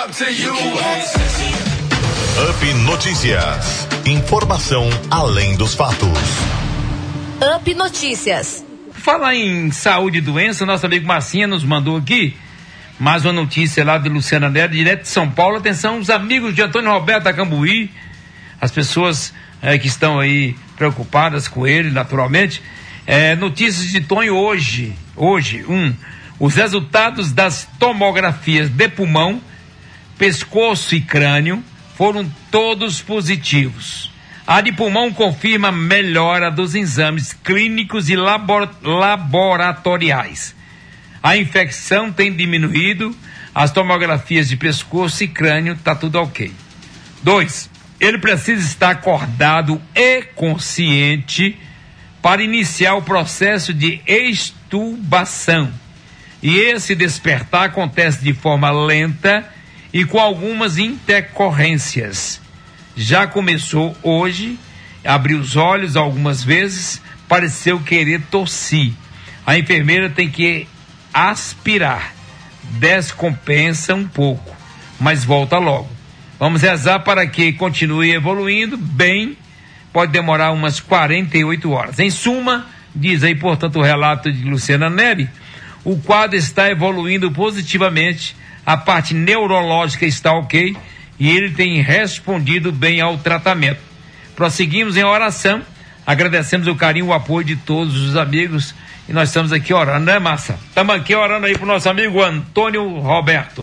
Up Notícias. Informação além dos fatos. Up Notícias. Falar em saúde e doença, nosso amigo Marcinha nos mandou aqui mais uma notícia lá de Luciana Nery, direto de São Paulo. Atenção, os amigos de Antônio Roberto da Cambuí, as pessoas que estão aí preocupadas com ele, naturalmente. Notícias de Tonho hoje, os resultados das tomografias de pulmão, pescoço e crânio foram todos positivos. A de pulmão confirma melhora dos exames clínicos e laboratoriais. A infecção tem diminuído, as tomografias de pescoço e crânio, tá tudo ok. 2. Ele precisa estar acordado e consciente para iniciar o processo de extubação. E esse despertar acontece de forma lenta e com algumas intercorrências. Já começou hoje, abriu os olhos algumas vezes, pareceu querer tossir. A enfermeira tem que aspirar, descompensa um pouco, mas volta logo. Vamos rezar para que continue evoluindo bem, pode demorar umas 48 horas. Em suma, diz aí, portanto, o relato de Luciana Nery, o quadro está evoluindo positivamente, a parte neurológica está ok e ele tem respondido bem ao tratamento. Prosseguimos em oração, agradecemos o carinho e o apoio de todos os amigos e nós estamos aqui orando, né, Massa? Estamos aqui orando aí pro nosso amigo Antônio Roberto.